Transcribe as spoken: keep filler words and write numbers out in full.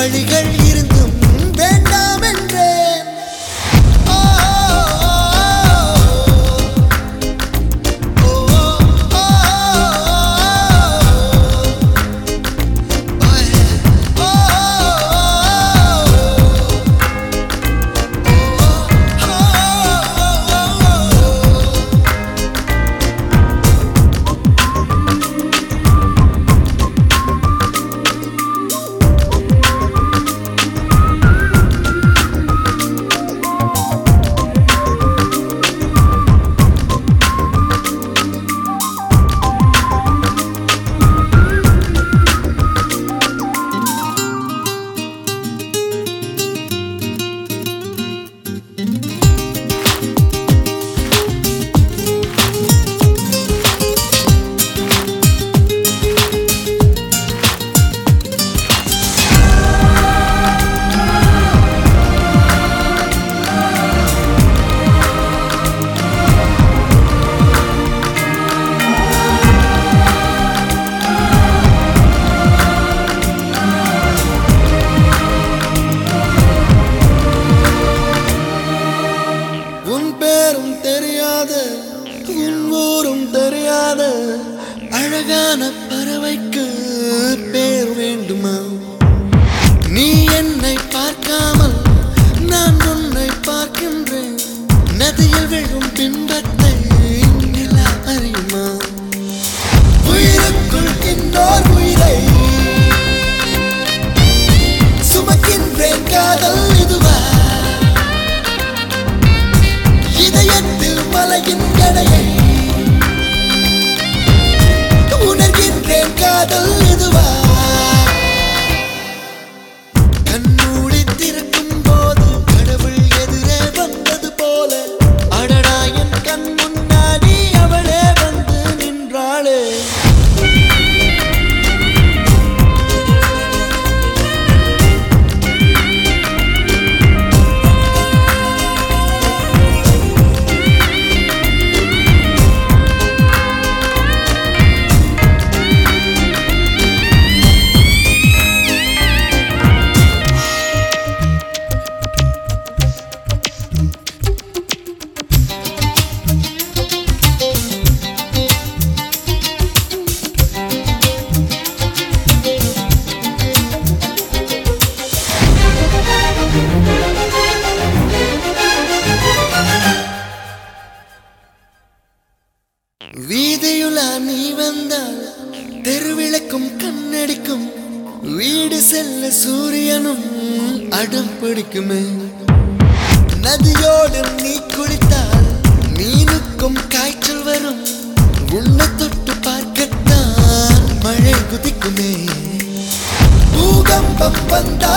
வழிகள் இருந்தும் வேண்டாம் என்றேன். அழகான பறவைக்கு பேர் வேண்டுமா? நீ என்னை பார்க்காமல் நான் உன்னை பார்க்கின்றேன். நதியில் விழும் பிம்பத்தை நிலா அறியுமா? உயிருக்குள் இன்னோர் உயிரை சுமக்கின்றேன். காதல் இதுவா? இதயத்தில் மலையின் எடையை உணர்கின்றேன். காதல் இதுவா? கண்மூடி திறக்கும் போது கடவுள் எதிரே வந்தது போல அடடா என் கண் முன்னாடி அவளே வந்து நின்றாளே. வீதியுலா நீ வந்தால் தெருவிளக்கும் கண்ணடிக்கும். வீடு செல்ல சூரியனும் அடம் பிடிக்குமே. நதியோடு நீ குளித்தால் மீனுக்கும் காய்ச்சல் வரும். உன்னை தொட்டு பார்க்கத்தான் மழை குதிக்குமே. பூகம்பம் வந்தால்